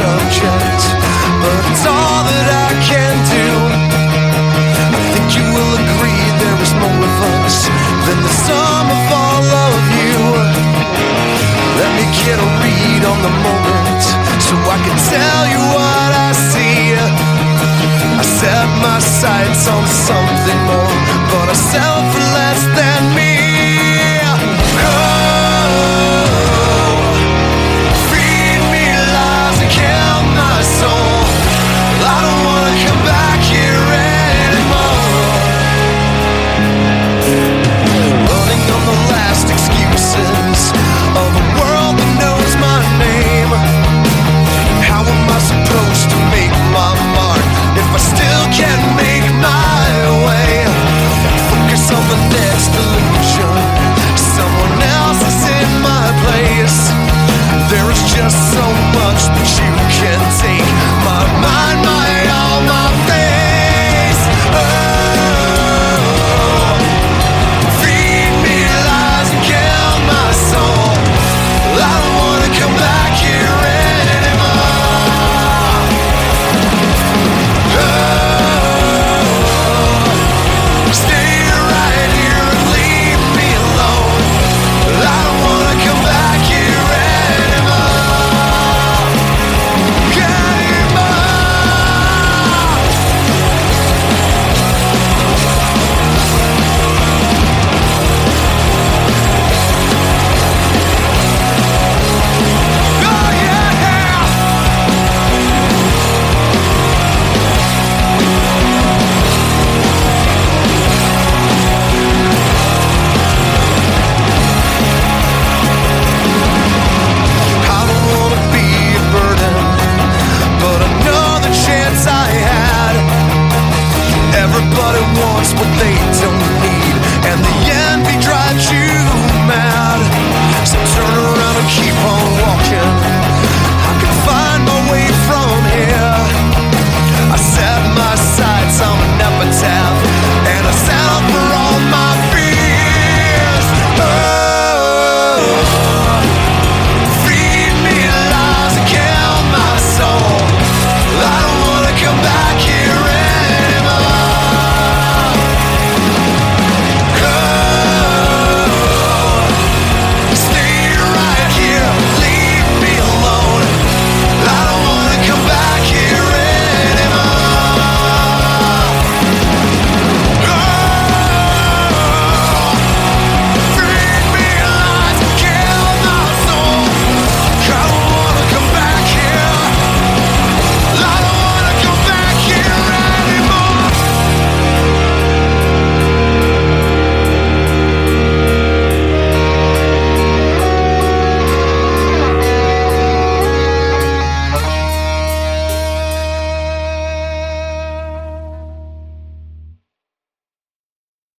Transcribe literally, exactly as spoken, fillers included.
subject, but it's all that I can do. I think you will agree there is more of us than the sum of all of you. Let me get a read on the moment so I can tell you what I see. I set my sights on something more, but I settle for less than me. Just so much that you can take my mind, my all, my face. Oh, feed me lies and kill my soul. I don't wanna come back here anymore. Oh, stay right here and leave me alone. I don't wanna come back here anymore. Everybody wants what they